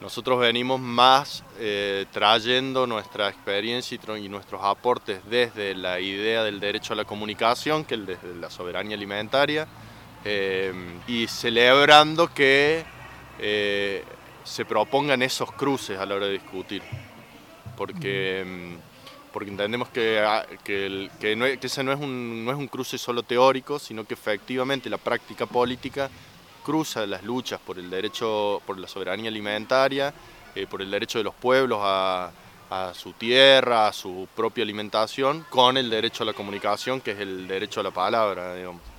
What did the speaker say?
Nosotros venimos más trayendo nuestra experiencia y nuestros aportes desde la idea del derecho a la comunicación, que desde la soberanía alimentaria, y celebrando que se propongan esos cruces a la hora de discutir, porque, porque entendemos que ese no es un cruce solo teórico, sino que efectivamente la práctica política cruza las luchas por el derecho, por la soberanía alimentaria, por el derecho de los pueblos a su tierra, a su propia alimentación, con el derecho a la comunicación, que es el derecho a la palabra, digamos.